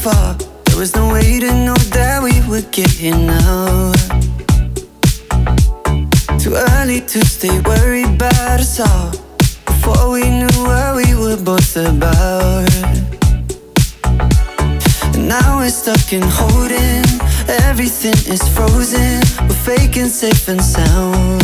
far. There was no way to know that we would get here now. Too early to stay worried about us all, before we knew what we were both about. And now we're stuck in holding, everything is frozen. We're faking safe and sound.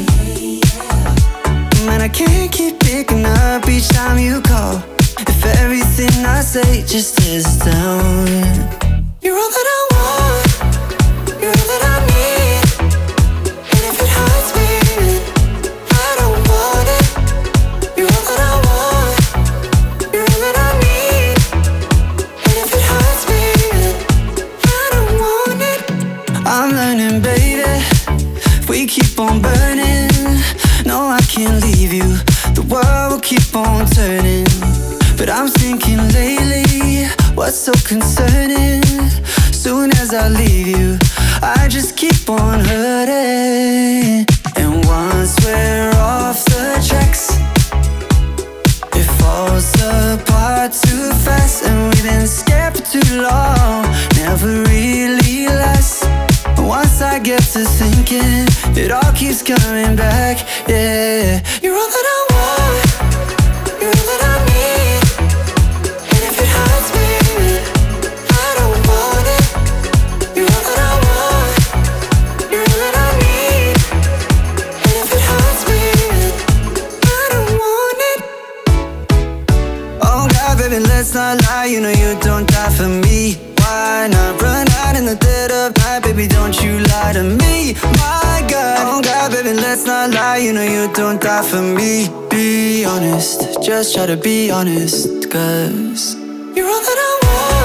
Man, I can't keep picking up each time you call. If everything I say just is down. You're all that I want, you're all that I need. And if it hurts me, I don't want it. You're all that I want, you're all that I need. And if it hurts me, I don't want it. I'm learning, baby, if we keep on burning, no, I can't leave you. The world will keep on turning. But I'm thinking lately, what's so concerning? Soon as I leave you, I just keep on hurting. And once we're off the tracks, it falls apart too fast. And we've been scared for too long, never really lasts. Once I get to thinking, it all keeps coming back, yeah. You're all that I want, you're all that I need. And if it hurts me, I don't want it. You're all that I want, you're all that I need. And if it hurts me, I don't want it. Oh God, baby, let's not lie, you know you don't die for me. Why not run out in the dead of night, baby, don't you lie to me. My God, oh God, baby, let's not lie, you know you don't die for me. Be honest, just try to be honest, 'cause you're all that I want.